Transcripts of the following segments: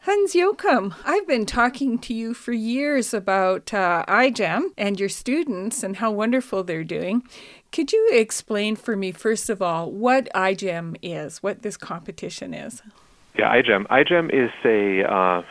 Hans Joachim, I've been talking to you for years about iGEM and your students and how wonderful they're doing. Could you explain for me, first of all, what iGEM is, what this competition is? Yeah, iGEM. iGEM is a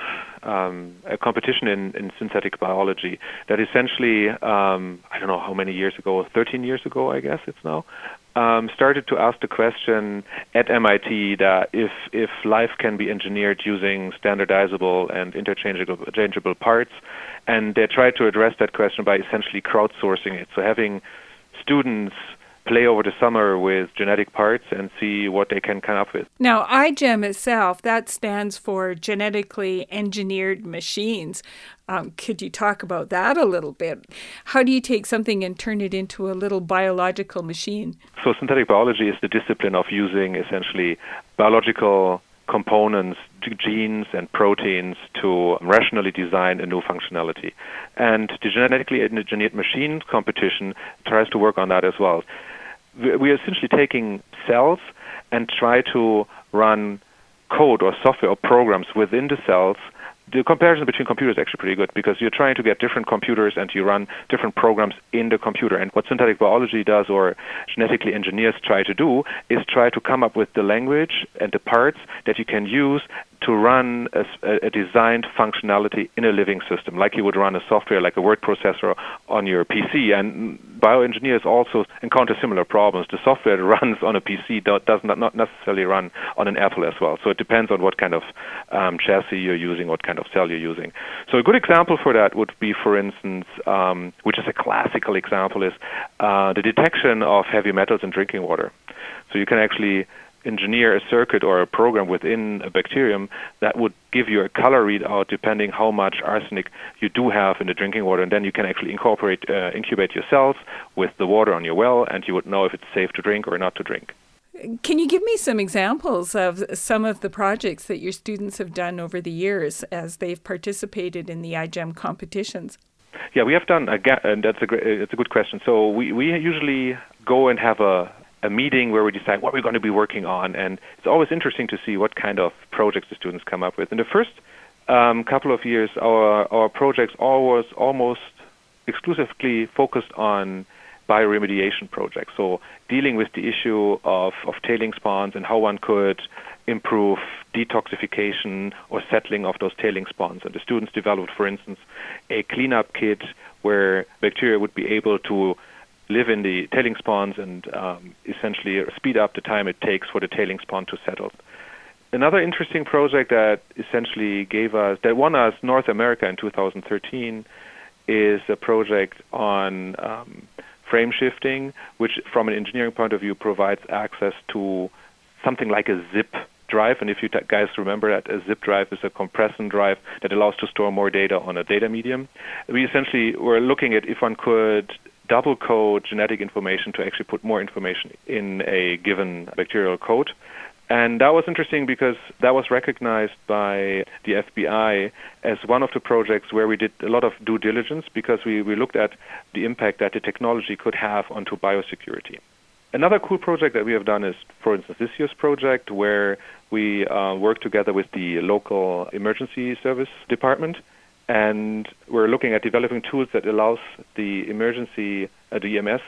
competition in synthetic biology that essentially, I don't know how many years ago, 13 years ago, I guess it's now, started to ask the question at MIT that if life can be engineered using standardizable and interchangeable parts, and they tried to address that question by essentially crowdsourcing it. So having students play over the summer with genetic parts and see what they can come up with. Now, iGEM itself, that stands for Genetically Engineered Machines. Could you talk about that a little bit? How do you take something and turn it into a little biological machine? So synthetic biology is the discipline of using essentially biological components, genes and proteins, to rationally design a new functionality. And the Genetically Engineered Machines competition tries to work on that as well. We are essentially taking cells and try to run code or software or programs within the cells. The comparison between computers is actually pretty good because you're trying to get different computers and you run different programs in the computer. And what synthetic biology does, or genetically engineers try to do, is try to come up with the language and the parts that you can use to run a designed functionality in a living system, like you would run a software like a word processor on your PC. And bioengineers also encounter similar problems. The software that runs on a PC does not necessarily run on an Apple as well. So it depends on what kind of chassis you're using, what kind of cell you're using. So a good example for that would be, for instance, which is a classical example, is the detection of heavy metals in drinking water. So you can actually engineer a circuit or a program within a bacterium that would give you a color readout depending how much arsenic you do have in the drinking water, and then you can actually incubate your cells with the water on your well, and you would know if it's safe to drink or not to drink. Can you give me some examples of some of the projects that your students have done over the years as they've participated in the iGEM competitions? Yeah, we have done, and it's a good question. So we usually go and have a meeting where we decide what we're going to be working on, and it's always interesting to see what kind of projects the students come up with. In the first couple of years, our projects always almost exclusively focused on bioremediation projects, so dealing with the issue of tailings ponds and how one could improve detoxification or settling of those tailings ponds. And the students developed, for instance, a cleanup kit where bacteria would be able to live in the tailings ponds and essentially speed up the time it takes for the tailings pond to settle. Another interesting project that essentially that won us North America in 2013 is a project on frame shifting, which from an engineering point of view provides access to something like a zip drive. And if you guys remember that a zip drive is a compression drive that allows to store more data on a data medium. We essentially were looking at if one could double code genetic information to actually put more information in a given bacterial code. And that was interesting because that was recognized by the FBI as one of the projects where we did a lot of due diligence because we looked at the impact that the technology could have onto biosecurity. Another cool project that we have done is, for instance, this year's project where we work together with the local emergency service department. And we're looking at developing tools that allows the emergency, the EMS,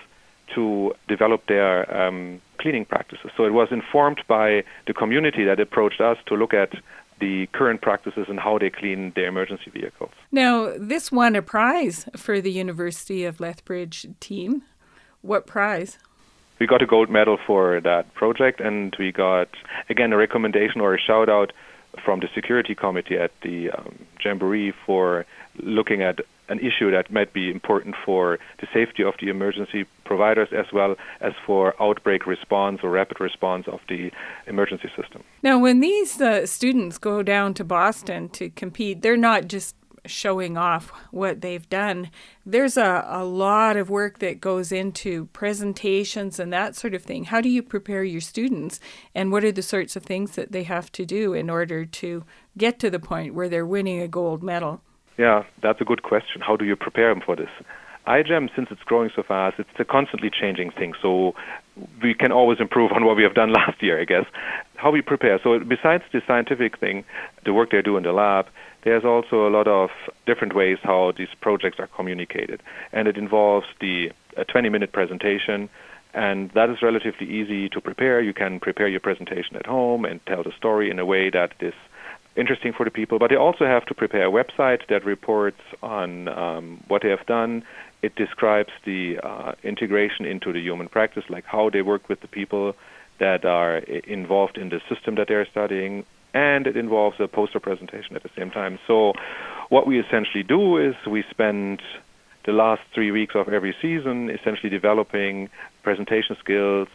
to develop their cleaning practices. So it was informed by the community that approached us to look at the current practices and how they clean their emergency vehicles. Now, this won a prize for the University of Lethbridge team. What prize? We got a gold medal for that project, and we got, again, a recommendation or a shout-out from the security committee at the Jamboree for looking at an issue that might be important for the safety of the emergency providers as well as for outbreak response or rapid response of the emergency system. Now, when these students go down to Boston to compete, they're not just showing off what they've done. There's a lot of work that goes into presentations and that sort of thing. How do you prepare your students, and what are the sorts of things that they have to do in order to get to the point where they're winning a gold medal? Yeah, that's a good question. How do you prepare them for this? iGEM, since it's growing so fast, it's a constantly changing thing. So we can always improve on what we have done last year, I guess. How we prepare. So besides the scientific thing, the work they do in the lab, there's also a lot of different ways how these projects are communicated. And it involves a 20-minute presentation, and that is relatively easy to prepare. You can prepare your presentation at home and tell the story in a way that is interesting for the people. But they also have to prepare a website that reports on what they have done. It describes the integration into the human practice, like how they work with the people that are involved in the system that they're studying, and it involves a poster presentation at the same time. So what we essentially do is we spend the last 3 weeks of every season essentially developing presentation skills.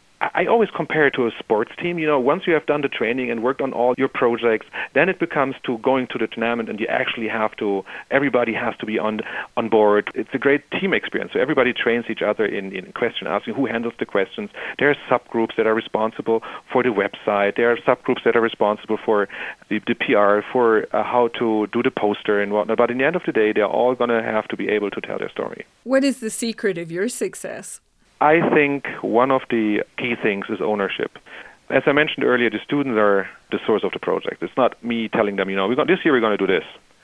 I always compare it to a sports team. Once you have done the training and worked on all your projects, then it becomes to going to the tournament, and you actually everybody has to be on board. It's a great team experience. So everybody trains each other in question asking, who handles the questions. There are subgroups that are responsible for the website. There are subgroups that are responsible for the PR, for how to do the poster and whatnot. But in the end of the day, they're all going to have to be able to tell their story. What is the secret of your success? I think one of the key things is ownership. As I mentioned earlier, the students are the source of the project. It's not me telling them, this year we're going to do this.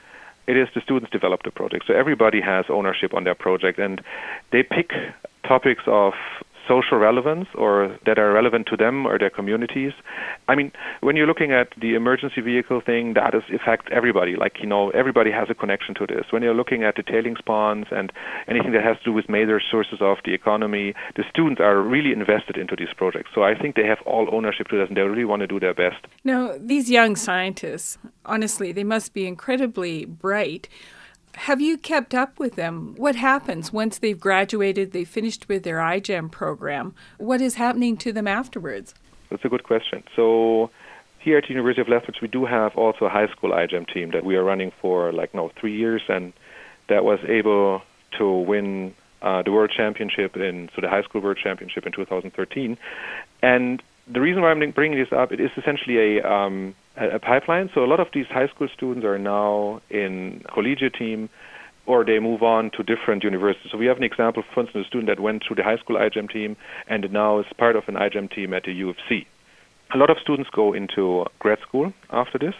It is the students develop the project. So everybody has ownership on their project, and they pick topics of social relevance or that are relevant to them or their communities. I mean, when you're looking at the emergency vehicle thing, that affects everybody. Everybody has a connection to this. When you're looking at the tailings ponds and anything that has to do with major sources of the economy, the students are really invested into these projects. So I think they have all ownership to this, and they really want to do their best. Now, these young scientists, honestly, they must be incredibly bright. Have you kept up with them? What happens once they've graduated, they've finished with their iGEM program? What is happening to them afterwards? That's a good question. So here at the University of Lethbridge, we do have also a high school iGEM team that we are running for 3 years, and that was able to win the World Championship the High School World Championship in 2013. And the reason why I'm bringing this up, it is essentially a pipeline. So a lot of these high school students are now in collegiate team, or they move on to different universities. So we have an example, for instance, a student that went through the high school iGEM team and now is part of an iGEM team at the U of C. A lot of students go into grad school after this.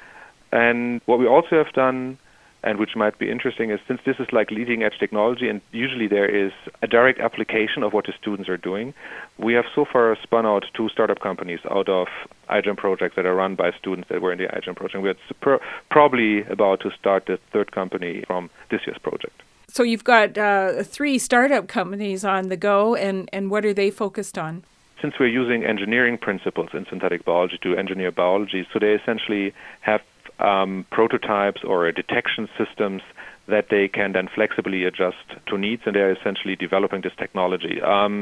And what we also have done, and which might be interesting, is since this is leading edge technology and usually there is a direct application of what the students are doing, we have so far spun out 2 startup companies out of iGEM projects that are run by students that were in the iGEM project. We're probably about to start the 3rd company from this year's project. So you've got 3 startup companies on the go, and what are they focused on? Since we're using engineering principles in synthetic biology to engineer biology, so they essentially have prototypes or detection systems that they can then flexibly adjust to needs, and they're essentially developing this technology.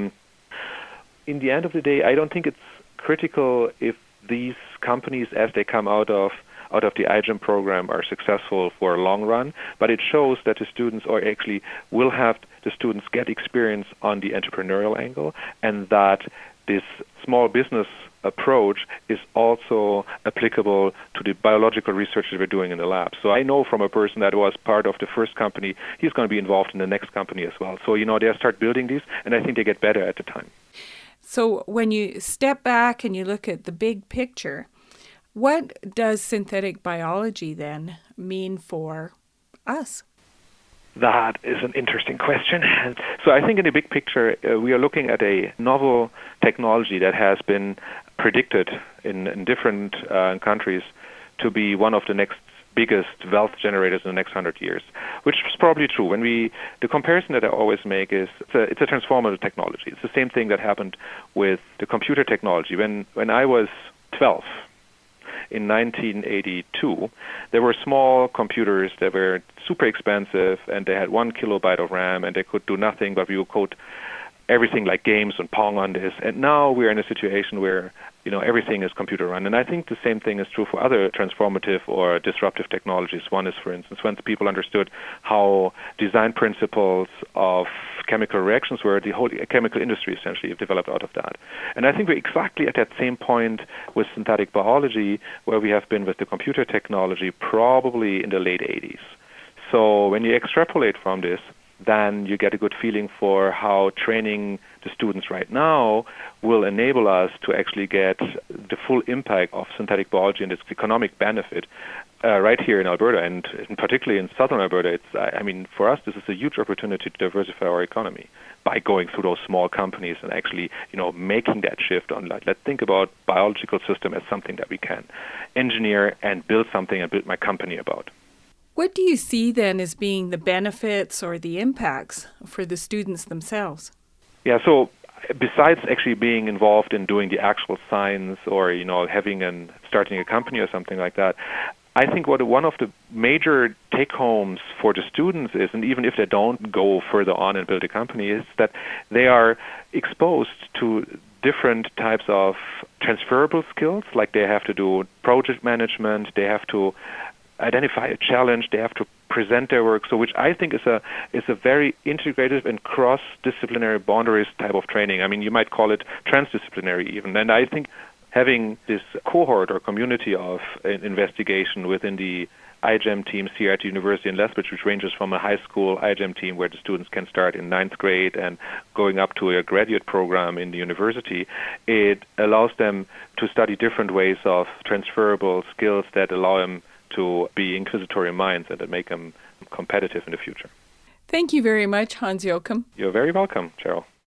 In the end of the day, I don't think it's critical if these companies, as they come out of the iGEM program, are successful for a long run, but it shows that the students, or actually will have the students get experience on the entrepreneurial angle, and that this small business approach is also applicable to the biological research that we're doing in the lab. So I know from a person that was part of the first company, he's going to be involved in the next company as well. So, they start building these, and I think they get better at the time. So when you step back and you look at the big picture, what does synthetic biology then mean for us? That is an interesting question. So I think in the big picture, we are looking at a novel technology that has been predicted in different countries to be one of the next biggest wealth generators in the next 100 years, which is probably true. The comparison that I always make is it's a transformative technology. It's the same thing that happened with the computer technology. When I was 12, in 1982, there were small computers that were super expensive, and they had 1 kilobyte of RAM, and they could do nothing but we would code everything like games and Pong on this. And now we're in a situation where everything is computer run. And I think the same thing is true for other transformative or disruptive technologies. One is, for instance, when people understood how design principles of chemical reactions were, the whole chemical industry essentially developed out of that. And I think we're exactly at that same point with synthetic biology where we have been with the computer technology probably in the late 80s. So when you extrapolate from this, then you get a good feeling for how training the students right now will enable us to actually get the full impact of synthetic biology and its economic benefit right here in Alberta, and particularly in southern Alberta. For us, this is a huge opportunity to diversify our economy by going through those small companies and actually, making that shift on, let's think about biological system as something that we can engineer and build something and build my company about. What do you see then as being the benefits or the impacts for the students themselves? Yeah, so besides actually being involved in doing the actual science or, starting a company or something like that, I think one of the major take-homes for the students is, and even if they don't go further on and build a company, is that they are exposed to different types of transferable skills, like they have to do project management, they have to identify a challenge, they have to present their work, so which I think is a very integrative and cross-disciplinary boundaries type of training. You might call it transdisciplinary even. And I think having this cohort or community of investigation within the iGEM teams here at the University in Lethbridge, which ranges from a high school iGEM team where the students can start in 9th grade and going up to a graduate program in the university, it allows them to study different ways of transferable skills that allow them to be inquisitorial minds and that make them competitive in the future. Thank you very much, Hans Joachim. You're very welcome, Cheryl.